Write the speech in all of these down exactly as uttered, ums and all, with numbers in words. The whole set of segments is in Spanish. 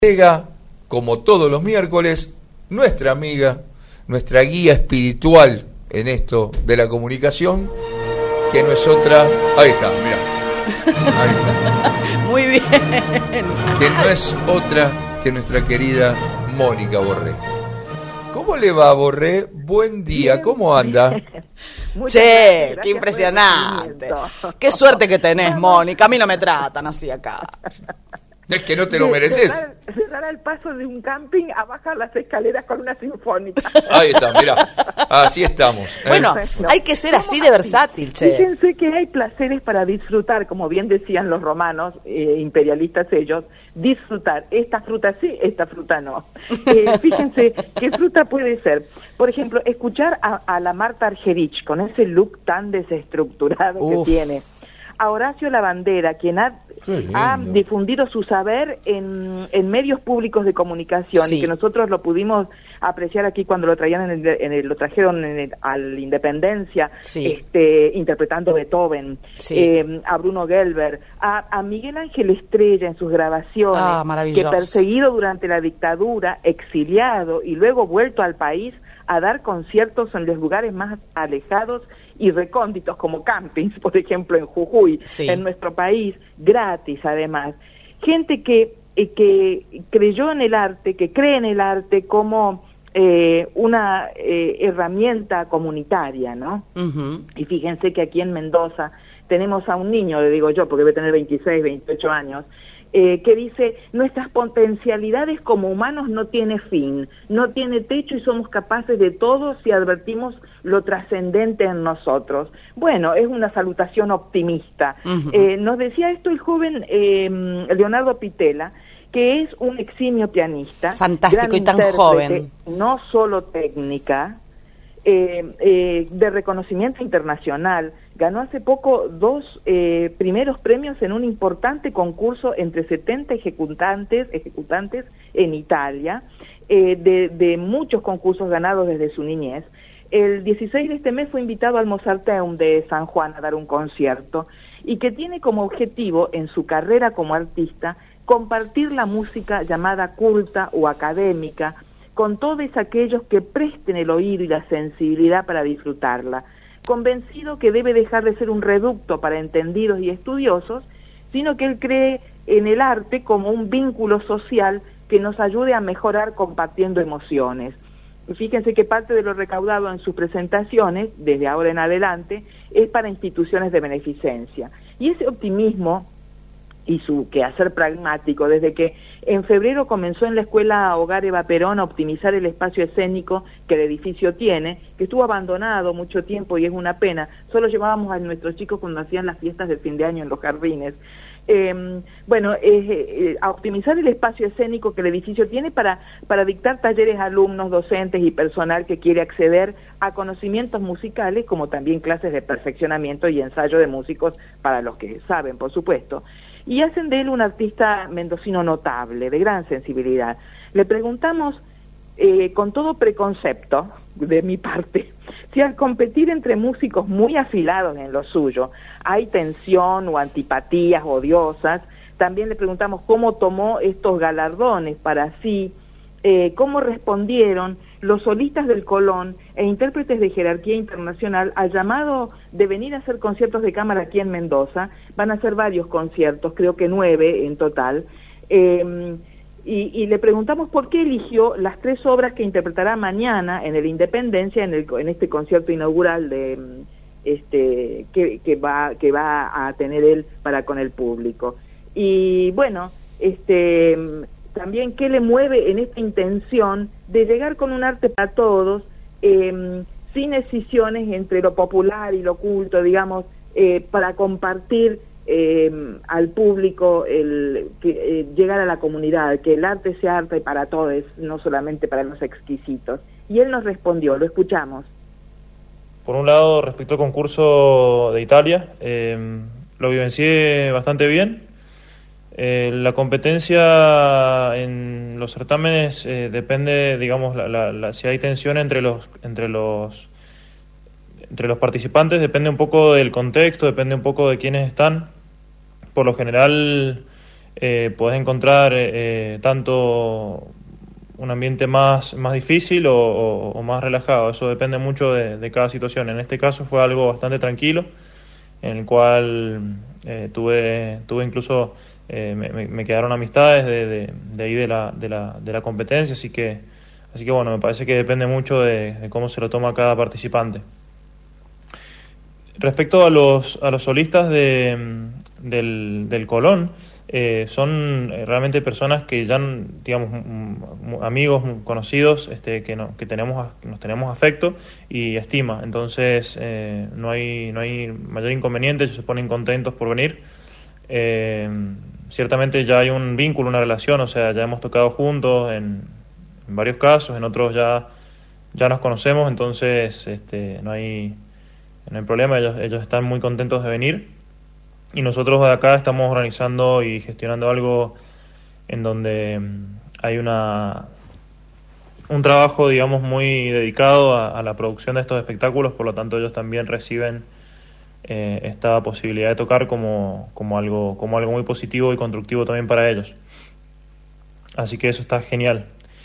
Llega, como todos los miércoles, nuestra amiga, nuestra guía espiritual en esto de la comunicación, que no es otra... Ahí está, mirá. Ahí está. Muy bien. Que no es otra que nuestra querida Mónica Borré. ¿Cómo le va, Borré? Buen día, ¿cómo anda? Che, qué impresionante. Qué suerte que tenés, Mónica. A mí no me tratan así acá. Es que no te lo mereces. Cerrar, cerrar el paso de un camping a bajar las escaleras con una sinfónica. Ahí está, mirá. Así estamos. ¿eh? Bueno, hay que ser así de versátil, che. Fíjense que hay placeres para disfrutar, como bien decían los romanos, eh, imperialistas ellos, disfrutar. Esta fruta sí, esta fruta no. Eh, fíjense qué fruta puede ser. Por ejemplo, escuchar a, a la Marta Argerich con ese look tan desestructurado Uf. que tiene. A Horacio Lavandera, quien ha, ha difundido su saber en, en medios públicos de comunicación, sí. y que nosotros lo pudimos apreciar aquí cuando lo traían en el, en el, lo trajeron en el, a la Independencia, sí. este, interpretando Beethoven, sí. eh, a Bruno Gelber, a, a Miguel Ángel Estrella en sus grabaciones, ah, que perseguido durante la dictadura, exiliado y luego vuelto al país a dar conciertos en los lugares más alejados y recónditos, como campings, por ejemplo, en Jujuy, sí. en nuestro país, gratis además. Gente que, eh, que creyó en el arte, que cree en el arte como eh, una eh, herramienta comunitaria, ¿no? Uh-huh. Y fíjense que aquí en Mendoza tenemos a un niño, le digo yo, porque debe tener veintiséis, veintiocho años, Eh, que dice, nuestras potencialidades como humanos no tiene fin, no tiene techo y somos capaces de todo si advertimos lo trascendente en nosotros. Bueno, es una salutación optimista. Uh-huh. Eh, nos decía esto el joven eh, Leonardo Pitela, que es un eximio pianista. Fantástico y tan joven. No solo técnica, eh, eh, de reconocimiento internacional. Ganó hace poco dos eh, primeros premios en un importante concurso entre setenta ejecutantes, ejecutantes en Italia, eh, de, de muchos concursos ganados desde su niñez. El dieciséis de este mes fue invitado al Mozarteum de San Juan a dar un concierto, y que tiene como objetivo en su carrera como artista compartir la música llamada culta o académica con todos aquellos que presten el oído y la sensibilidad para disfrutarla, convencido que debe dejar de ser un reducto para entendidos y estudiosos, sino que él cree en el arte como un vínculo social que nos ayude a mejorar compartiendo emociones. Fíjense que parte de lo recaudado en sus presentaciones, desde ahora en adelante, es para instituciones de beneficencia. Y ese optimismo y su quehacer pragmático, desde que en febrero comenzó en la Escuela Hogar Eva Perón a optimizar el espacio escénico que el edificio tiene, que estuvo abandonado mucho tiempo y es una pena. Solo llevábamos a nuestros chicos cuando hacían las fiestas de fin de año en los jardines. Eh, bueno, eh, eh, a optimizar el espacio escénico que el edificio tiene para, para dictar talleres a alumnos, docentes y personal que quiere acceder a conocimientos musicales, como también clases de perfeccionamiento y ensayo de músicos para los que saben, por supuesto. Y hacen de él un artista mendocino notable, de gran sensibilidad. Le preguntamos, eh, con todo preconcepto de mi parte, si al competir entre músicos muy afilados en lo suyo hay tensión o antipatías odiosas. También le preguntamos cómo tomó estos galardones para sí, eh, cómo respondieron los solistas del Colón e intérpretes de jerarquía internacional al llamado de venir a hacer conciertos de cámara aquí en Mendoza. Van a hacer varios conciertos, creo que nueve en total, eh, y, y le preguntamos por qué eligió las tres obras que interpretará mañana en el Independencia, en, el, en este concierto inaugural de este que, que va que va a tener él para con el público. Y bueno, este también qué le mueve en esta intención de llegar con un arte para todos, eh, sin escisiones entre lo popular y lo culto, digamos, eh, para compartir eh, al público, el que, eh, llegar a la comunidad, que el arte sea arte para todos, no solamente para los exquisitos. Y él nos respondió, lo escuchamos. Por un lado, respecto al concurso de Italia, eh, lo vivencié bastante bien. Eh, la competencia en los certámenes eh, depende, digamos, la, la, la, si hay tensión entre los entre los entre los participantes, depende un poco del contexto, depende un poco de quiénes están. Por lo general, eh, podés encontrar eh, tanto un ambiente más, más difícil o, o, o más relajado. Eso depende mucho de, de cada situación. En este caso fue algo bastante tranquilo, en el cual eh, tuve, tuve incluso, eh, me, me quedaron amistades de, de, de ahí de la, de, la, de la competencia, así que, así que bueno, me parece que depende mucho de, de cómo se lo toma cada participante. Respecto a los, a los solistas de, del, del Colón, eh, son realmente personas que ya, digamos, amigos, conocidos, este, que, no, que tenemos, nos tenemos afecto y estima. Entonces, eh, no hay, no hay mayor inconveniente, ellos se ponen contentos por venir. Eh, ciertamente ya hay un vínculo, una relación, o sea, ya hemos tocado juntos en, en varios casos, en otros ya, ya nos conocemos, entonces este, no hay... No hay problema, ellos, ellos están muy contentos de venir y nosotros de acá estamos organizando y gestionando algo en donde hay una un trabajo, digamos, muy dedicado a, a la producción de estos espectáculos, por lo tanto ellos también reciben eh, esta posibilidad de tocar como, como, algo, como algo muy positivo y constructivo también para ellos. Así que eso está genial.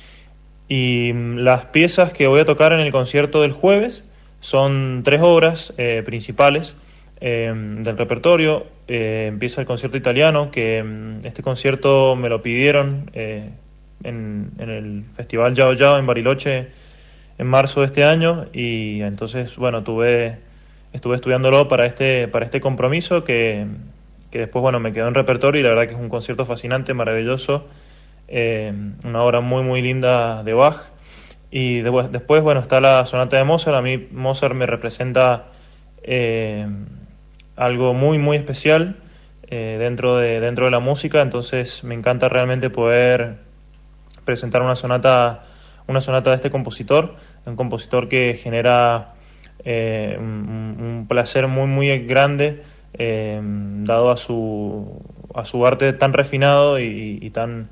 Y las piezas que voy a tocar en el concierto del jueves son tres obras eh, principales eh, del repertorio. Eh, empieza el concierto italiano, que este concierto me lo pidieron eh, en, en el Festival Yao Yao en Bariloche en marzo de este año, y entonces, bueno, tuve estuve estudiándolo para este para este compromiso que, que después, bueno, me quedó en repertorio, y la verdad que es un concierto fascinante, maravilloso, eh, una obra muy, muy linda de Bach. Y después, después, bueno, está la sonata de Mozart. A mí Mozart me representa eh, algo muy, muy especial eh, dentro de dentro de la música, entonces me encanta realmente poder presentar una sonata una sonata de este compositor, un compositor que genera eh, un, un placer muy, muy grande eh, dado a su, a su arte tan refinado y, y tan...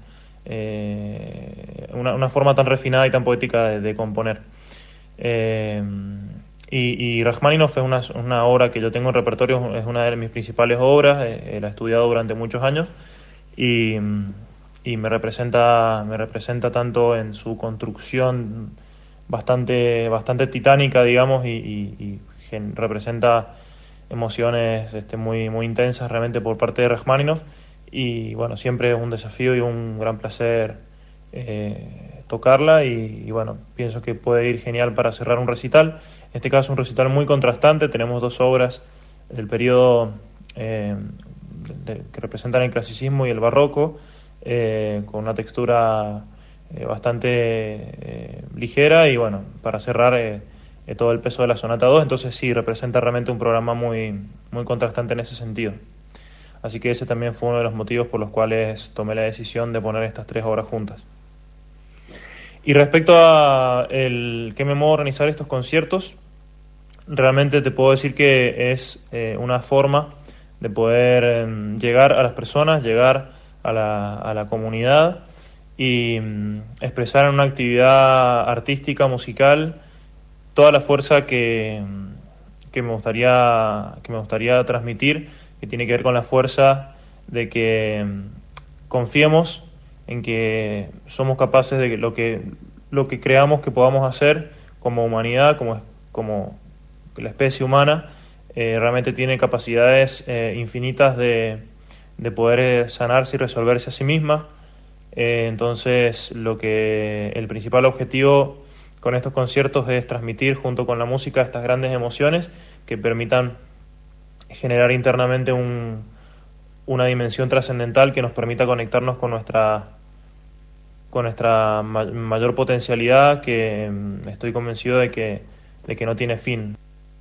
Eh, una, una forma tan refinada y tan poética de, de componer. Eh, y, y Rachmaninoff es una, una obra que yo tengo en repertorio, es una de mis principales obras, eh, la he estudiado durante muchos años y, y me representa me representa tanto en su construcción bastante bastante titánica, digamos, y, y, y gen, representa emociones este, muy, muy intensas realmente por parte de Rachmaninoff. Y bueno, siempre es un desafío y un gran placer eh, tocarla y, y bueno, pienso que puede ir genial para cerrar un recital. En este caso un recital muy contrastante, tenemos dos obras del periodo eh, de, que representan el clasicismo y el barroco, eh, con una textura eh, bastante eh, ligera, y bueno, para cerrar eh, eh, todo el peso de la sonata dos, entonces sí, representa realmente un programa muy, muy contrastante en ese sentido. Así que ese también fue uno de los motivos por los cuales tomé la decisión de poner estas tres obras juntas. Y respecto a el que me modo a organizar estos conciertos, realmente te puedo decir que es eh, una forma de poder eh, llegar a las personas, llegar a la, a la comunidad y mm, expresar en una actividad artística, musical, toda la fuerza que, que me gustaría, que me gustaría transmitir, que tiene que ver con la fuerza de que confiemos en que somos capaces de que lo que lo que creamos que podamos hacer como humanidad, como, como la especie humana, eh, realmente tiene capacidades eh, infinitas de, de poder sanarse y resolverse a sí misma. Eh, entonces, lo que el principal objetivo con estos conciertos es transmitir junto con la música estas grandes emociones que permitan generar internamente un, una dimensión trascendental que nos permita conectarnos con nuestra con nuestra ma- mayor potencialidad, que estoy convencido de que, de que no tiene fin.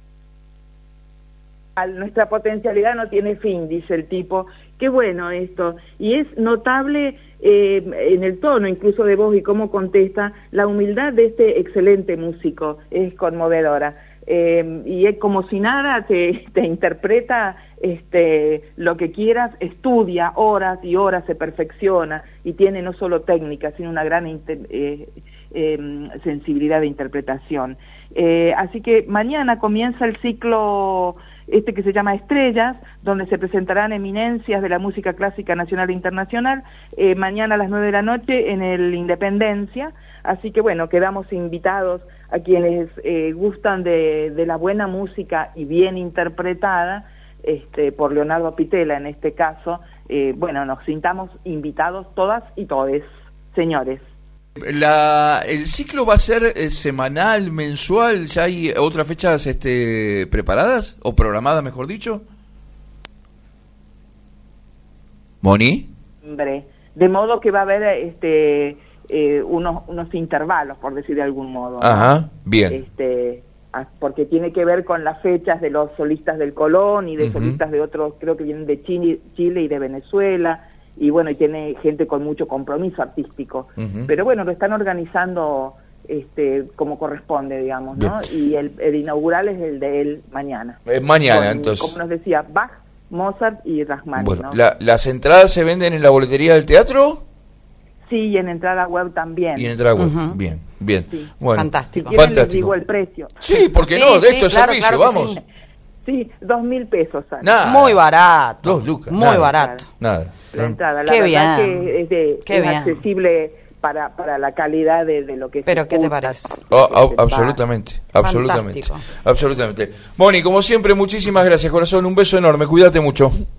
Nuestra potencialidad no tiene fin, dice el tipo. Qué bueno esto. Y es notable eh, en el tono incluso de voz y cómo contesta, la humildad de este excelente músico. Es conmovedora. Eh, y es como si nada, te, te interpreta este, lo que quieras, estudia horas y horas, se perfecciona y tiene no solo técnica, sino una gran inter, eh, eh, sensibilidad de interpretación. Eh, así que mañana comienza el ciclo este que se llama Estrellas, donde se presentarán eminencias de la música clásica nacional e internacional, eh, mañana a las nueve de la noche en el Independencia. Así que bueno, quedamos invitados a quienes eh, gustan de, de la buena música y bien interpretada, este, por Leonardo Pitela en este caso. Eh, bueno, nos sintamos invitados todas y todes, señores. La, ¿El ciclo va a ser eh, semanal, mensual? ¿Ya hay otras fechas este, preparadas o programadas, mejor dicho? ¿Moni? Hombre, de modo que va a haber este eh, unos unos intervalos, por decir de algún modo, ¿no? Ajá, bien. Este, porque tiene que ver con las fechas de los solistas del Colón y de uh-huh. solistas de otros, creo que vienen de Chile, Chile y de Venezuela. Y bueno, y tiene gente con mucho compromiso artístico, uh-huh. pero bueno, lo están organizando este como corresponde, digamos, ¿no? Bien. Y el, el inaugural es el de él mañana. Eh, mañana, con, entonces. Como nos decía, Bach, Mozart y Rachmaninoff. Bueno, ¿no? la, ¿las entradas se venden en la boletería del teatro? Sí, y en entrada web también. Y en entrada web, uh-huh. bien, bien. Sí. Bueno, fantástico. Si quieren, fantástico. les digo el precio. Sí, porque sí, no, de sí, esto es claro, servicio, claro vamos. sí. Sí, dos mil pesos. ¿Sabes? Nada. Muy barato. Dos lucas. Muy nada, barato. Nada. La entrada, la Qué verdad bien. que es, de, Qué es bien. accesible para, para la calidad de, de lo que Pero se ¿qué te escucha, parece? Oh, lo que oh, se absolutamente, absolutamente, Fantástico. absolutamente. Moni, como siempre, muchísimas gracias, corazón. Un beso enorme, cuídate mucho.